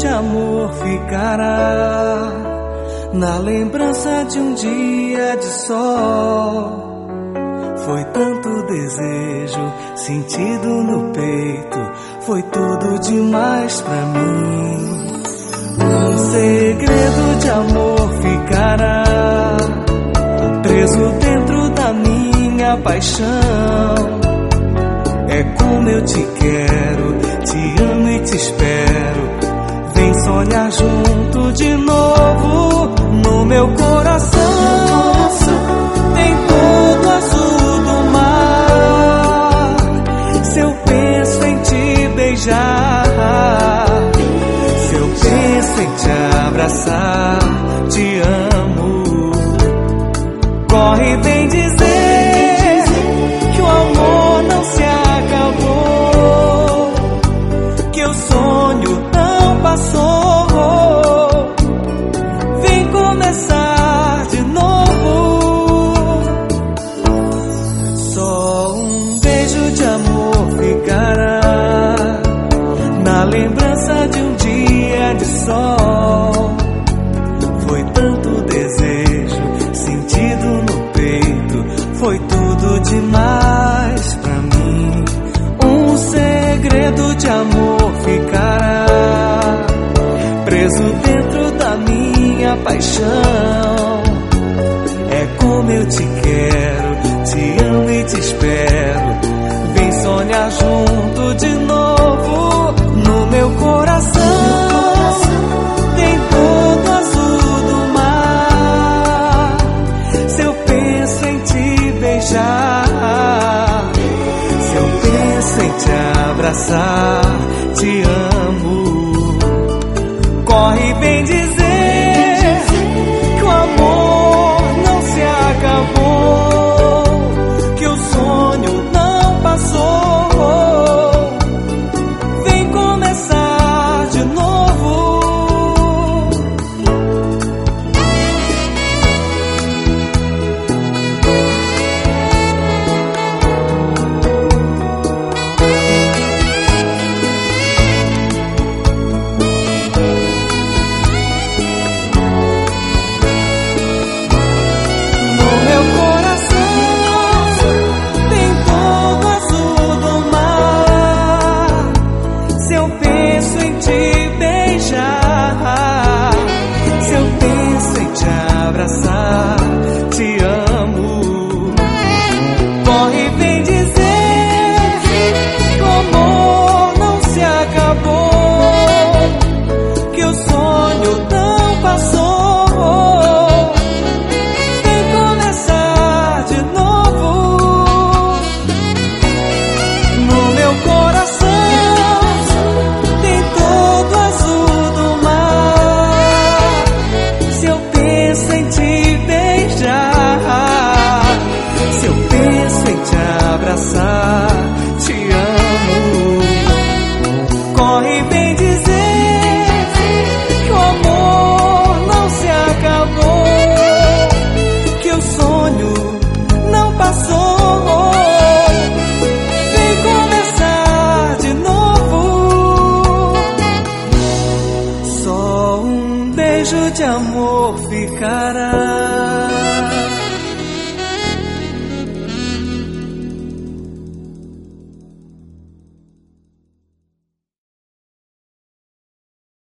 de amor ficará na lembrança de um dia de sol. Foi tanto desejo sentido no peito, foi tudo demais pra mim. Um segredo de amor ficará preso dentro da minha paixão. É como eu te quero, te amo e te espero. Vem sonhar junto de novo no meu coração. Tem todo azul do mar. Se eu penso em te beijar, se eu penso em te abraçar, te amo. Corre, vem dizer que o amor não se acabou, que o sonho não passou. Vem começar de novo. Só um beijo de amor ficará na lembrança de um dia de sol. Foi tanto desejo sentido no peito, foi tudo demais pra mim. Um segredo de amor ficará preso dentro da minha paixão. É como eu te quero, te amo e te espero. Vem sonhar junto de novo no meu coração. Tem todo azul do mar. Se eu penso em te beijar, se eu penso em te abraçar, te amo. Corre e vem dizer que o amor não se acabou, que o sonho não passou. Vem começar de novo. Te amo. Corre, vem dizer que o amor não se acabou, que o sonho não passou. Vem começar de novo. No meu coração tem todo azul do mar. Se eu penso em te beijar, se eu penso em te abraçar, te amo. Corre e vem dizer que o amor não se acabou, que o sonho não passou. Vem começar de novo. Só um beijo de amor ficará